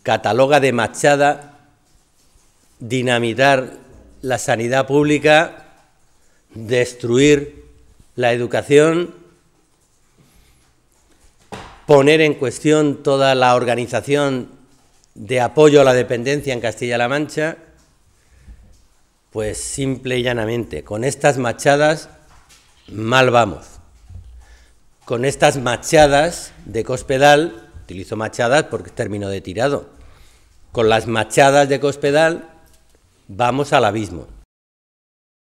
cataloga de machada dinamitar la sanidad pública, destruir la educación, poner en cuestión toda la organización de apoyo a la dependencia en Castilla-La Mancha. Pues simple y llanamente, con estas machadas mal vamos. Con estas machadas de Cospedal, utilizo machadas porque es término de tirado, con las machadas de Cospedal vamos al abismo.